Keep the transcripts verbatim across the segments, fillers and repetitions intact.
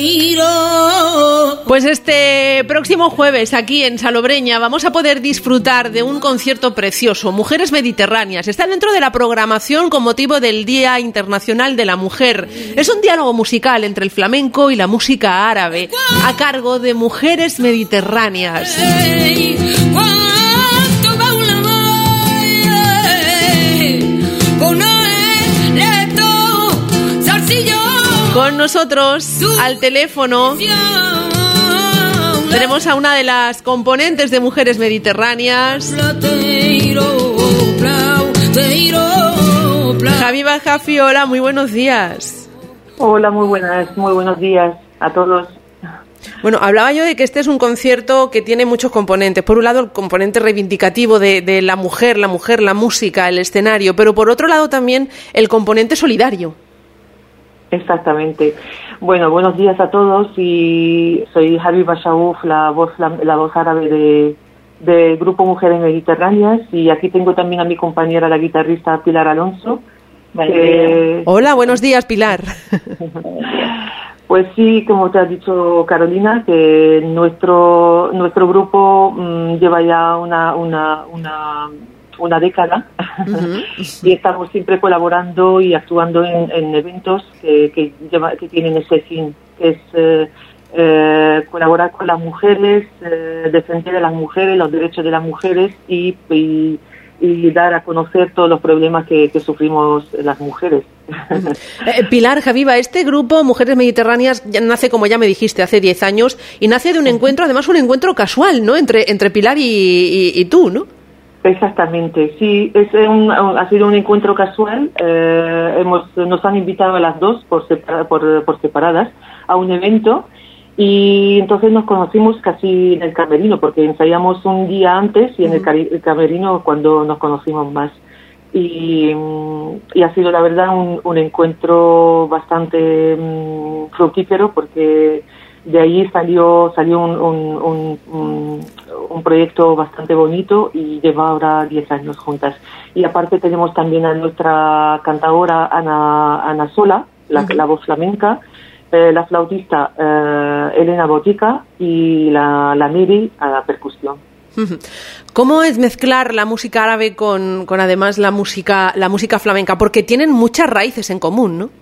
Pues este próximo jueves aquí en Salobreña vamos a poder disfrutar de un concierto precioso, Mujeres Mediterráneas. Está dentro de la programación con motivo del Día Internacional de la Mujer. Es un diálogo musical entre el flamenco y la música árabe a cargo de Mujeres Mediterráneas. Con nosotros al teléfono tenemos a una de las componentes de Mujeres Mediterráneas, Habiba Jafi. Hola, muy buenos días. Hola, muy buenas, muy buenos días a todos. Bueno, hablaba yo de que este es un concierto que tiene muchos componentes. Por un lado, el componente reivindicativo de, de la mujer, la mujer, la música, el escenario, pero por otro lado también el componente solidario. Exactamente. Bueno, buenos días a todos, y soy Habiba Shaouf, la voz la, la voz árabe de del grupo Mujeres Mediterráneas, y aquí tengo también a mi compañera, la guitarrista Pilar Alonso. Que... Hola, buenos días, Pilar. Pues sí, como te ha dicho Carolina, que nuestro nuestro grupo mmm, lleva ya una una una una década uh-huh. y estamos siempre colaborando y actuando en, en eventos que que, lleva, que tienen ese fin, que es eh, eh, colaborar con las mujeres, eh, defender a las mujeres, los derechos de las mujeres y, y, y dar a conocer todos los problemas que, que sufrimos las mujeres. Uh-huh. eh, Pilar, Habiba, este grupo Mujeres Mediterráneas ya nace, como ya me dijiste, hace diez años, y nace de un encuentro, además un encuentro casual, ¿no?, entre, entre Pilar y, y, y tú, ¿no? Exactamente, sí, es un, ha sido un encuentro casual. Eh, hemos, nos han invitado a las dos por, separa, por, por separadas a un evento, y entonces nos conocimos casi en el camerino, porque ensayamos un día antes y en el, cari- el camerino cuando nos conocimos más. Y, y ha sido la verdad un, un encuentro bastante um, fructífero, porque de ahí salió salió un, un, un, un, un proyecto bastante bonito, y lleva ahora diez años juntas. Y aparte tenemos también a nuestra cantadora Ana, Ana Sola, la, uh-huh. la voz flamenca, eh, la flautista eh, Elena Botica, y la, la Miri a la percusión. Uh-huh. ¿Cómo es mezclar la música árabe con, con además la música la música flamenca? Porque tienen muchas raíces en común, ¿no?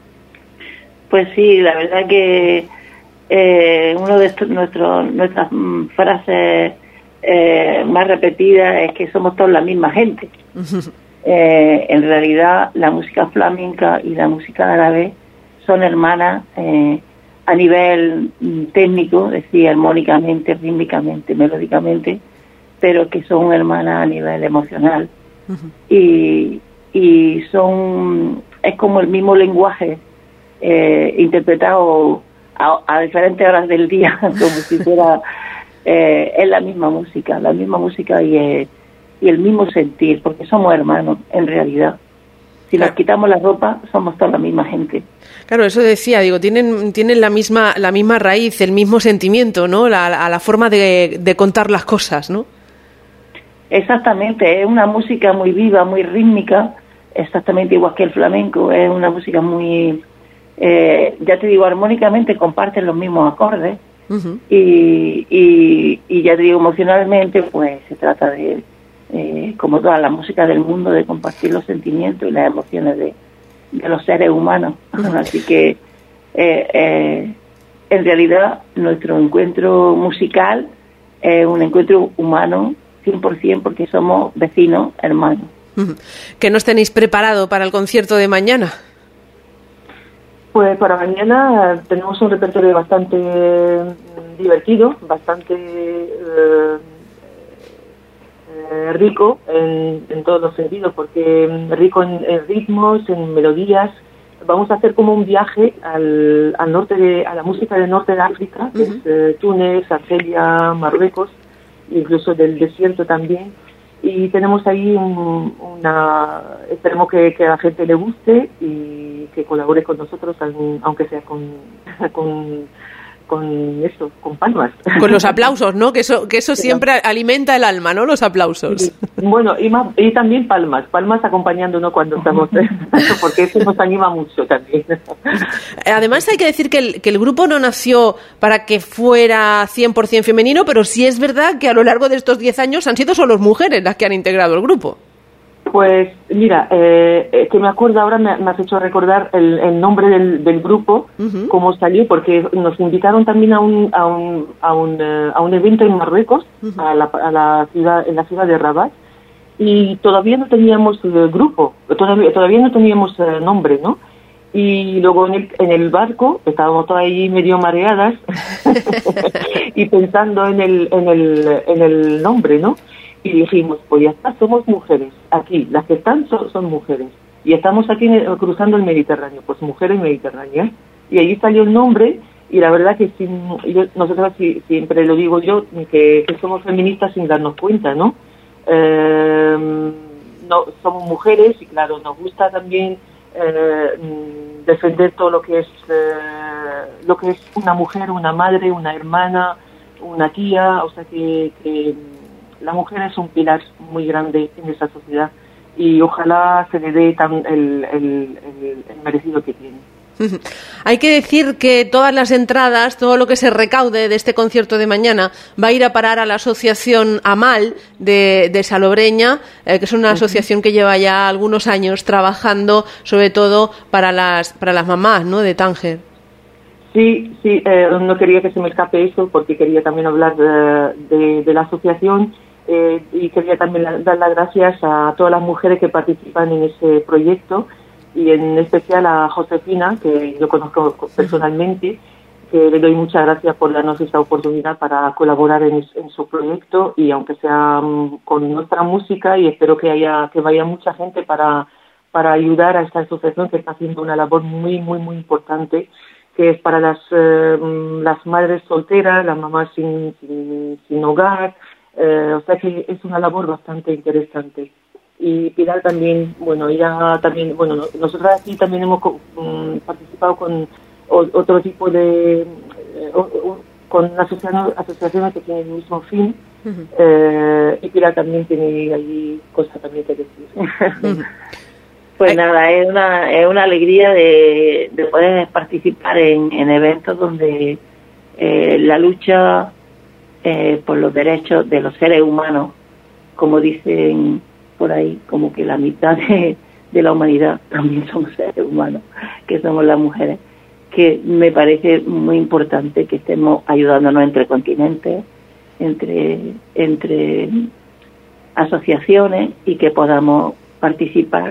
Pues sí, la verdad que Eh, uno de estos, nuestro, nuestras mm, frases eh, más repetidas es que somos todos la misma gente. Eh, en realidad la música flamenca y la música árabe son hermanas eh, a nivel mm, técnico, es decir, armónicamente, rítmicamente, melódicamente, pero que son hermanas a nivel emocional. Uh-huh. y, y son, es como el mismo lenguaje eh, interpretado A, a diferentes horas del día, como si fuera eh, es la misma música, la misma música y, eh, y el mismo sentir, porque somos hermanos, en realidad. Si claro. nos quitamos la ropa, somos toda la misma gente. Claro, eso decía, digo, tienen tienen la misma la misma raíz, el mismo sentimiento, ¿no? La, la, la forma de, de contar las cosas, ¿no? Exactamente, es una música muy viva, muy rítmica, exactamente igual que el flamenco, es una música muy... Eh, ya te digo, armónicamente comparten los mismos acordes, uh-huh. y, y, y ya te digo, emocionalmente pues se trata de, eh, como toda la música del mundo, de compartir los sentimientos y las emociones de, de los seres humanos. Uh-huh. Así que eh, eh, en realidad nuestro encuentro musical es un encuentro humano cien por ciento, porque somos vecinos, hermanos. Uh-huh. ¿Qué nos tenéis preparado para el concierto de mañana? Pues para mañana tenemos un repertorio bastante divertido, bastante eh, eh, rico en, en todos los sentidos, porque rico en, en ritmos, en melodías. Vamos a hacer como un viaje al, al norte de, a la música del norte de África, que uh-huh. es eh, Túnez, Argelia, Marruecos, incluso del desierto también. Y tenemos ahí un, una... Esperemos que, que a la gente le guste y que colabore con nosotros, aunque sea con, con, con eso, con palmas. Con los aplausos, ¿no? Que eso, que eso siempre alimenta el alma, ¿no? Los aplausos. Sí. Bueno, y, más, y también palmas, palmas acompañándonos cuando estamos, porque eso nos anima mucho también. Además hay que decir que el, que el grupo no nació para que fuera cien por ciento femenino, pero sí es verdad que a lo largo de estos diez años han sido solo mujeres las que han integrado el grupo. Pues mira, eh, que me acuerdo ahora, me, me has hecho recordar el, el nombre del, del grupo, uh-huh. cómo salió, porque nos invitaron también a un a un a un, uh, a un evento en Marruecos, uh-huh. a, la, a la ciudad en la ciudad de Rabat, y todavía no teníamos uh, grupo, todavía todavía no teníamos uh, nombre, ¿no? Y luego en el, en el barco estábamos todas ahí medio mareadas y pensando en el en el en el nombre, ¿no? Y dijimos, pues ya está, somos mujeres, aquí, las que están son, son mujeres, y estamos aquí cruzando el Mediterráneo, pues mujeres mediterráneas, y allí salió el nombre, y la verdad que sin, yo, nosotros siempre lo digo yo, que, que somos feministas sin darnos cuenta, ¿no? Eh, no somos mujeres, y claro, nos gusta también eh, defender todo lo que es eh, lo que es una mujer, una madre, una hermana, una tía, o sea que... que la mujer es un pilar muy grande en esa sociedad y ojalá se le dé tan el, el, el, el merecido que tiene. Hay que decir que todas las entradas, todo lo que se recaude de este concierto de mañana va a ir a parar a la asociación AMAL de, de Salobreña, eh, que es una asociación que lleva ya algunos años trabajando sobre todo para las para las mamás, ¿no?, de Tánger. Sí, sí, eh, no quería que se me escape eso porque quería también hablar de, de, de la asociación. Eh, y quería también la, dar las gracias a todas las mujeres que participan en ese proyecto y en especial a Josefina, que yo conozco personalmente, que le doy muchas gracias por darnos esta oportunidad para colaborar en, en su proyecto y aunque sea um, con nuestra música, y espero que haya que vaya mucha gente para, para ayudar a esta asociación que está haciendo una labor muy, muy, muy importante, que es para las, uh, las madres solteras, las mamás sin, sin, sin hogar. Eh, o sea que es una labor bastante interesante. Y Pilar también, bueno, ella también, bueno, nosotros aquí también hemos um, participado con o, otro tipo de, eh, o, o, con asociaciones, asociaciones que tienen el mismo fin, uh-huh. eh, y Pilar también tiene allí cosas también que decir. Uh-huh. Pues nada, es una es una alegría de, de poder participar en, en eventos donde eh, la lucha Eh, por los derechos de los seres humanos, como dicen por ahí, como que la mitad de, de la humanidad también son seres humanos, que somos las mujeres, que me parece muy importante que estemos ayudándonos entre continentes, entre, entre asociaciones y que podamos participar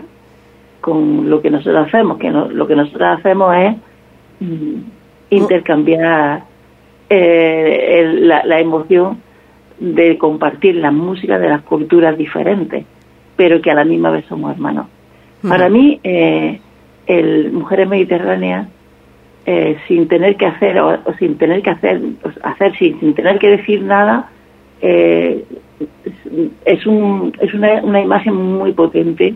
con lo que nosotros hacemos, que no, lo que nosotros hacemos es mm, intercambiar Eh, el, la, la emoción de compartir la música de las culturas diferentes, pero que a la misma vez somos hermanos. Uh-huh. Para mí, eh, el Mujeres Mediterráneas, eh, sin tener que hacer o, o sin tener que hacer, o hacer sin, sin tener que decir nada, eh, es un es una, una imagen muy potente,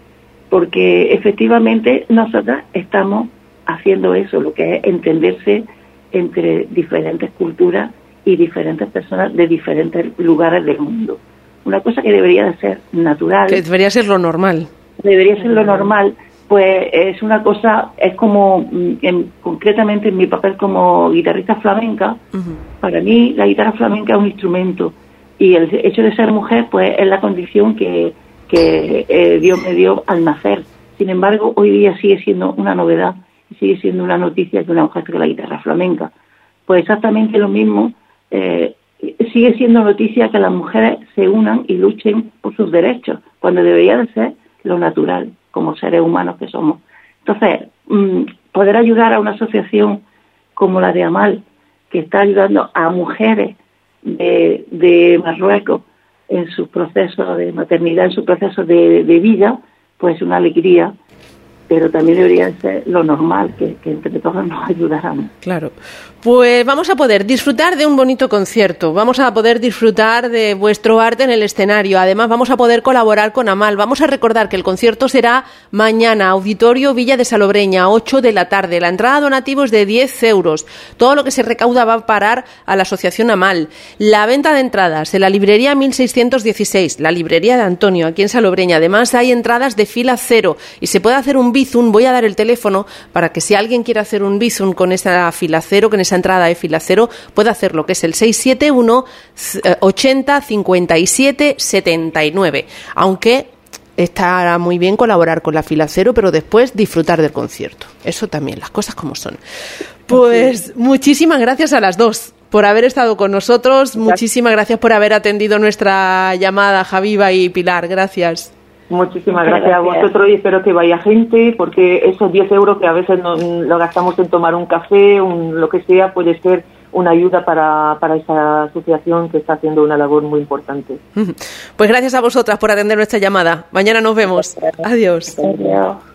porque efectivamente nosotras estamos haciendo eso, lo que es entenderse entre diferentes culturas y diferentes personas de diferentes lugares del mundo. Una cosa que debería de ser natural. Que debería ser lo normal. Debería ser lo normal, pues es una cosa, es como, en, concretamente en mi papel como guitarrista flamenca, uh-huh. para mí la guitarra flamenca es un instrumento, y el hecho de ser mujer, pues es la condición que, que eh, Dios me dio al nacer. Sin embargo, hoy día sigue siendo una novedad, sigue siendo una noticia que una mujer toque la guitarra flamenca. Pues exactamente lo mismo, eh, sigue siendo noticia que las mujeres se unan y luchen por sus derechos, cuando debería de ser lo natural, como seres humanos que somos. Entonces, mmm, poder ayudar a una asociación como la de AMAL, que está ayudando a mujeres de, de Marruecos en su proceso de maternidad, en su proceso de, de vida, pues es una alegría. pero también debería ser lo normal, que, que entre todos nos ayudáramos. Claro. Pues vamos a poder disfrutar de un bonito concierto, vamos a poder disfrutar de vuestro arte en el escenario, además vamos a poder colaborar con Amal. Vamos a recordar que el concierto será mañana, Auditorio Villa de Salobreña, ocho de la tarde. La entrada a donativo es de diez euros. Todo lo que se recauda va a parar a la asociación Amal. La venta de entradas en la librería mil seiscientos dieciséis, la librería de Antonio, aquí en Salobreña. Además hay entradas de fila cero y se puede hacer un bizum. Voy a dar el teléfono para que si alguien quiere hacer un bizum con esa fila cero, con esa entrada de fila cero, puede hacerlo, que es el seis siete uno ochenta cincuenta y siete setenta y nueve. Aunque está muy bien colaborar con la fila cero, pero después disfrutar del concierto. Eso también, las cosas como son. Pues muchísimas gracias a las dos por haber estado con nosotros. Muchísimas gracias por haber atendido nuestra llamada, Javiva y Pilar. Gracias. Muchísimas gracias, gracias a vosotros y espero que vaya gente, porque esos diez euros que a veces no, lo gastamos en tomar un café, un, lo que sea, puede ser una ayuda para, para esa asociación que está haciendo una labor muy importante. Pues gracias a vosotras por atender nuestra llamada. Mañana nos vemos. Adiós. Adiós.